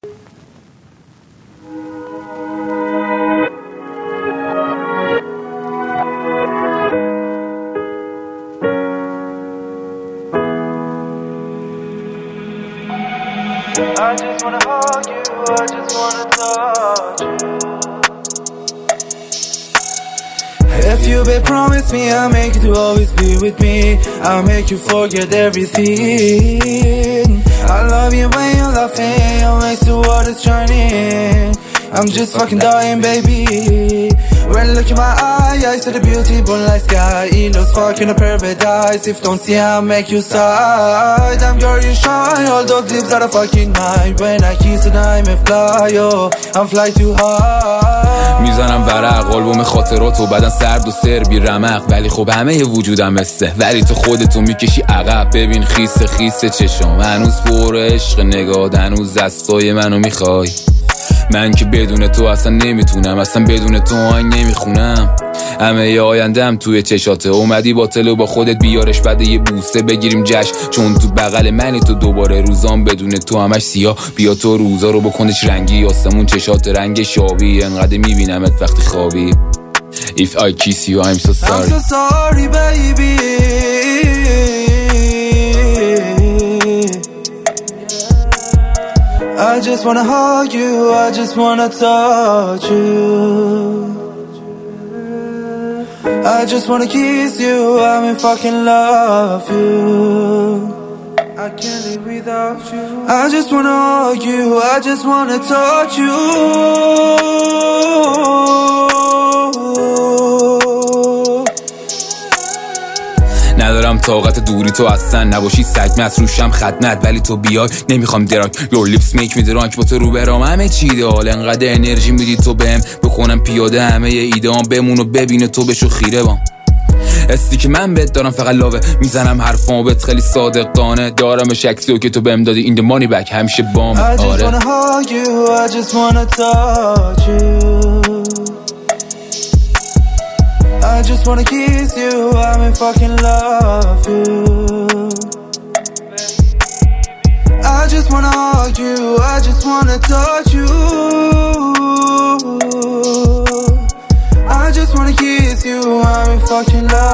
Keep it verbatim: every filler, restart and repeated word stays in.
I just wanna hug you, I just wanna touch you. If you be promise me, I'll make you to always be with me. I'll make you forget everything. I love you when you're laughing, I'll make the world is shining. I'm just fucking dying, baby. When you look in my eye, I see the beauty, moonlight sky. It looks fucking a paradise. If don't see, I'll make you sigh. Damn girl, you shine. All those lips are a fucking mine. When I kiss and I'm a fly, oh, I'm fly too high. میزنم ورق آلبوم خاطرات و بعدن سرد و سر بی رمق، ولی خب همه ی وجودم مثه، ولی تو خودتو میکشی عقب. ببین خیس خیس چشم هنوز پر عشق، نگاه هنوز دستای منو میخوای. من که بدون تو اصلا نمیتونم، اصلا بدون تو آهنگ نمیخونم. همه ی آیندم توی چشاته، اومدی با تلو با خودت بیارش، بعد یه بوسه بگیریم جشن، چون تو بغل منی تو دوباره. روزام بدون تو همش سیاه، بیا تو روزا رو بکنش رنگی. آسمون چشات رنگ شابی، انقدر میبینمت وقتی خوابی. If I kiss you I'm so sorry. I'm so sorry baby. I just wanna hug you, I just wanna touch you. I just wanna kiss you, I'm in fucking love you. I can't live without you. I just wanna hug you, I just wanna touch you. ندارم طاقت دوری تو اصلا، نباشی سگ مصروشم خدمت، ولی تو بیای نمیخوام دراک. Your lips make me drunk، با تو رو برام همه چی ایدئال. انقدر انرژی میدی تو بهم، بکنم پیاده همه ی ایدهام. بمون و ببینه تو بشو خیره بام. استی که من بهت دارم فقط لاوه، میزنم حرفامو بهت خیلی صادقانه. دارم شکسی و که تو بهم دادی این the money back همیشه بام. I just آره. wanna hug you, I just wanna touch you. I just wanna kiss you, I'm in fucking love you. I just wanna hug you, I just wanna touch you. I just wanna kiss you, I'm in fucking love.